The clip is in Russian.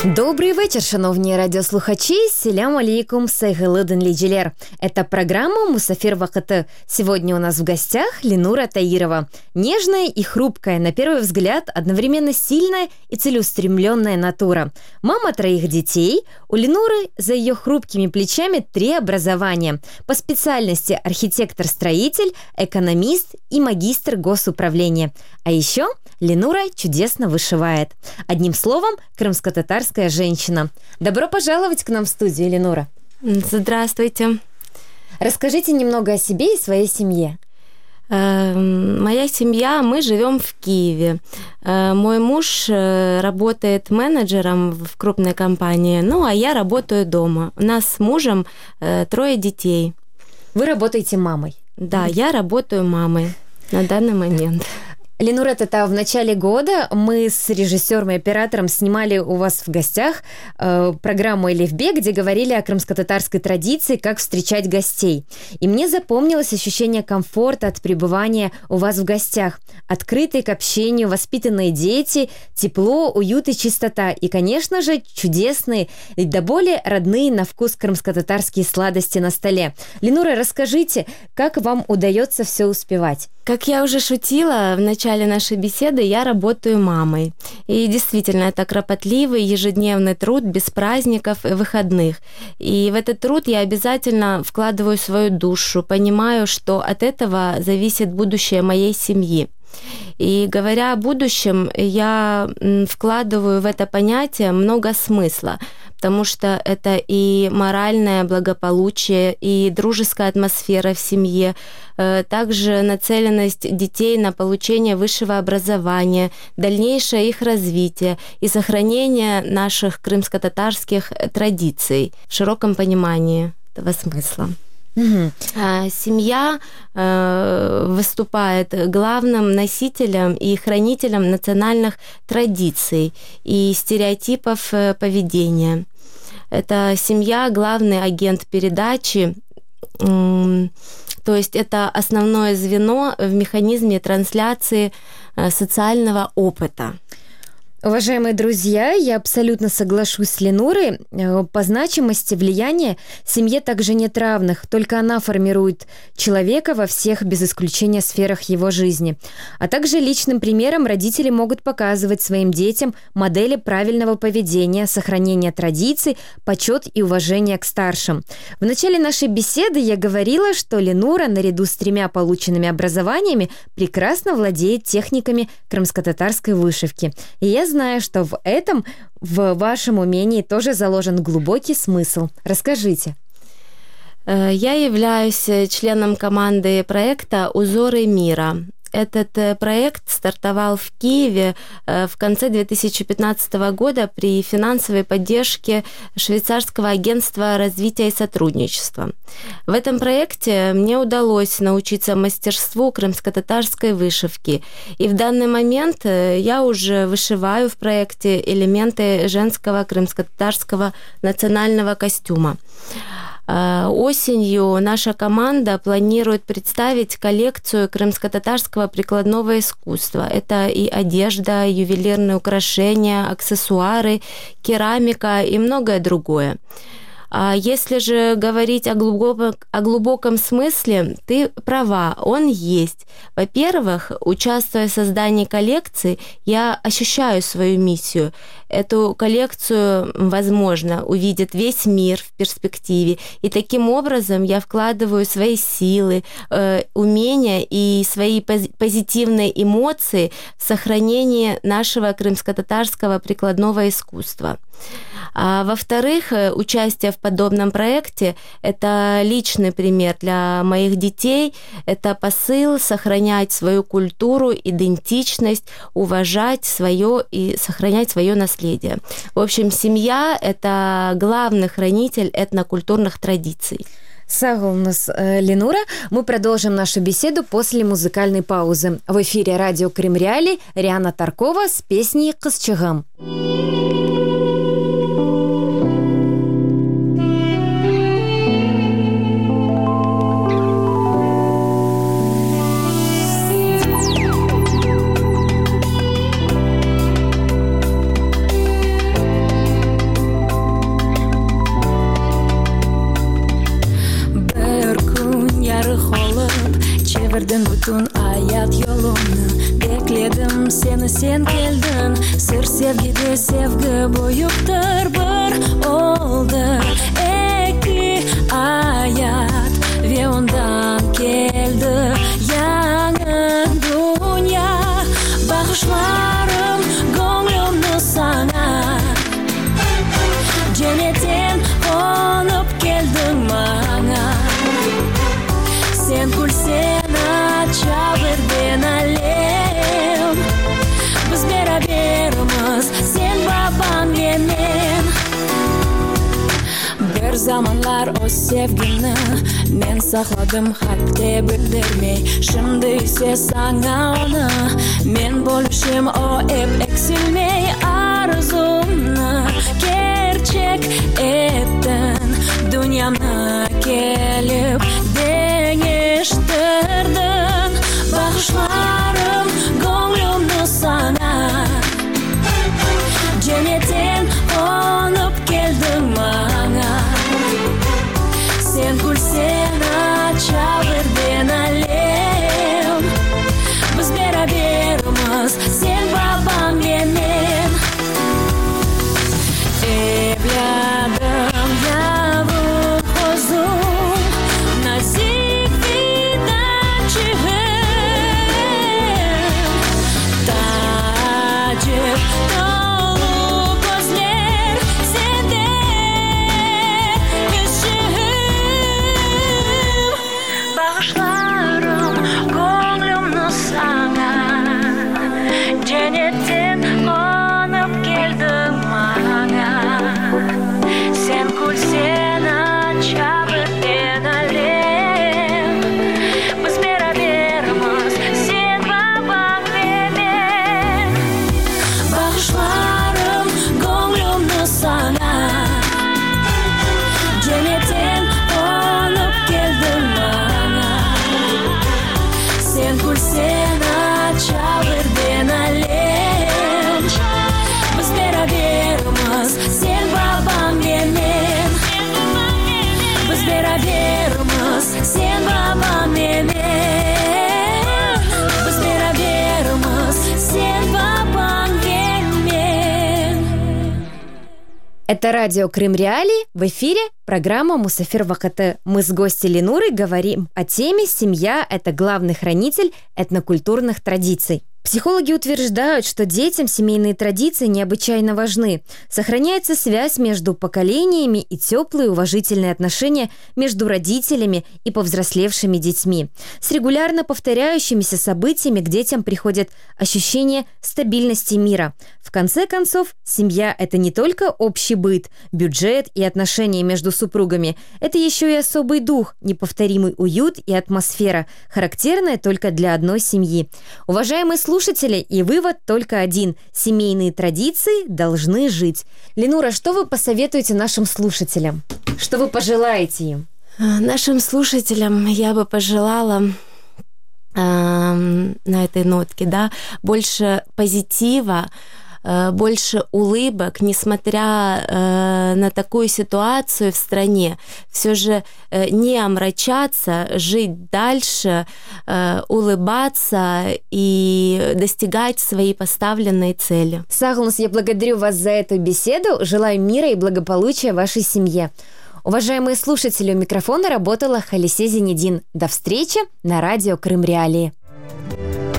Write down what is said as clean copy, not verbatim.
Добрий вечір, шановні радіослухачі. Селям алейкум, сайгылыдын лиджелер. Это программа «Мусафир вакыты». Сегодня у нас в гостях Ленура Таирова. Нежная и хрупкая, на первый взгляд, одновременно сильная и целеустремленная натура. Мама 3 детей. У Ленуры за ее хрупкими плечами 3 образования. По специальности архитектор-строитель, экономист и магистр госуправления. А еще Ленура чудесно вышивает. Одним словом, крымско-татарская женщина. Добро пожаловать к нам в студию, Ленура. Здравствуйте. Расскажите немного о себе и своей семье. Моя семья, мы живем в Киеве. Мой муж работает менеджером в крупной компании, ну а я работаю дома. У нас с мужем 3 детей. Вы работаете мамой? Да, я работаю мамой на данный момент. Ленура, это в начале года мы с режиссером и оператором снимали у вас в гостях программу «Элифбе», где говорили о крымско-татарской традиции, как встречать гостей. И мне запомнилось ощущение комфорта от пребывания у вас в гостях. Открытые к общению, воспитанные дети, тепло, уют и чистота. И, конечно же, чудесные, да более родные на вкус крымско-татарские сладости на столе. Ленура, расскажите, как вам удается все успевать? Как я уже шутила в начале нашей беседы, я работаю мамой. И действительно, это кропотливый ежедневный труд без праздников и выходных. И в этот труд я обязательно вкладываю свою душу, понимаю, что от этого зависит будущее моей семьи. И говоря о будущем, я вкладываю в это понятие много смысла, потому что это и моральное благополучие, и дружеская атмосфера в семье, также нацеленность детей на получение высшего образования, дальнейшее их развитие и сохранение наших крымско-татарских традиций в широком понимании этого смысла. Семья выступает главным носителем и хранителем национальных традиций и стереотипов поведения. Это семья — главный агент передачи, то есть это основное звено в механизме трансляции социального опыта. Уважаемые друзья, я абсолютно соглашусь с Ленурой. По значимости влияния семье также нет равных, только она формирует человека во всех, без исключения, сферах его жизни. А также личным примером родители могут показывать своим детям модели правильного поведения, сохранения традиций, почет и уважение к старшим. В начале нашей беседы я говорила, что Ленура, наряду с 3 полученными образованиями, прекрасно владеет техниками крымско-татарской вышивки. И я знаю, что в этом, в вашем умении тоже заложен глубокий смысл. Расскажите. Я являюсь членом команды проекта «Узоры мира». Этот проект стартовал в Киеве в конце 2015 года при финансовой поддержке швейцарского агентства развития и сотрудничества. В этом проекте мне удалось научиться мастерству крымско-татарской вышивки. И в данный момент я уже вышиваю в проекте элементы женского крымско-татарского национального костюма. Осенью наша команда планирует представить коллекцию крымско-татарского прикладного искусства. Это и одежда, ювелирные украшения, аксессуары, керамика и многое другое. А если же говорить о глубоком смысле, ты права, он есть. Во-первых, участвуя в создании коллекции, я ощущаю свою миссию. Эту коллекцию, возможно, увидит весь мир в перспективе. И таким образом я вкладываю свои силы, умения и свои позитивные эмоции в сохранение нашего крымско-татарского прикладного искусства. А во-вторых, участие в подобном проекте – это личный пример для моих детей, это посыл сохранять свою культуру, идентичность, уважать свое и сохранять свое наследие. В общем, семья – это главный хранитель этнокультурных традиций. Сагул нас Ленура. Мы продолжим нашу беседу после музыкальной паузы. В эфире радио Крым Реалии Риана Таркова с песней «Кызчыгым». Кейде sevgi buyuktur bir oldu iki ayat ve ondan geldi yanı dünya. Bakışlarım gönlümü sana, cennetten konup geldin bana. Sen gülsen açaverdin alem, biz beraberimiz sen babam benim. Bir zamanlar o sevgini men sakladım kalpte bildirmey. Şimdi ise sana onu men buluşum o hep eksilmey. Arzumni gerçek ettin, dünyamni kelip değiştirdin. Bakışlarım gönlümü sana, cennetten konup geldin bana. Sen gülsen açaverdin alem, biz beraberimiz sen babam benim. Evladım yavrum kuzum, nazik fidancığım, tacip dolu gözler sende küçüğüm. Bağışlarım gönlümü sana, cennetten konup geldim bana. Sen gülsen açaverdin alem, biz beraberimiz sen babam benim. Bağışlarım gönlümü sana, cennetten konup geldin bana. Sen gülsen açaverdin alem, biz beraberimiz sen babam benim. Biz beraberimiz sen babam benim. Biz beraberimiz sen babam benim. Это радио Крым Реалии. В эфире программа «Мусафир Вакыты». Мы с гостью Ленурой говорим о теме «Семья – это главный хранитель этнокультурных традиций». Психологи утверждают, что детям семейные традиции необычайно важны. Сохраняется связь между поколениями и теплые уважительные отношения между родителями и повзрослевшими детьми. С регулярно повторяющимися событиями к детям приходит ощущение стабильности мира. В конце концов, семья – это не только общий быт, бюджет и отношения между супругами. Это еще и особый дух, неповторимый уют и атмосфера, характерная только для одной семьи. Уважаемые слушатели, и вывод только один. Семейные традиции должны жить. Ленура, что вы посоветуете нашим слушателям? Что вы пожелаете им? Нашим слушателям я бы пожелала на этой нотке, да, больше позитива, больше улыбок, несмотря на такую ситуацию в стране, все же не омрачаться, жить дальше, улыбаться и достигать своей поставленной цели. Сагулнус, я благодарю вас за эту беседу, желаю мира и благополучия вашей семье. Уважаемые слушатели, у микрофона работала Халисе Зенедин. До встречи на радио Крым Реалии.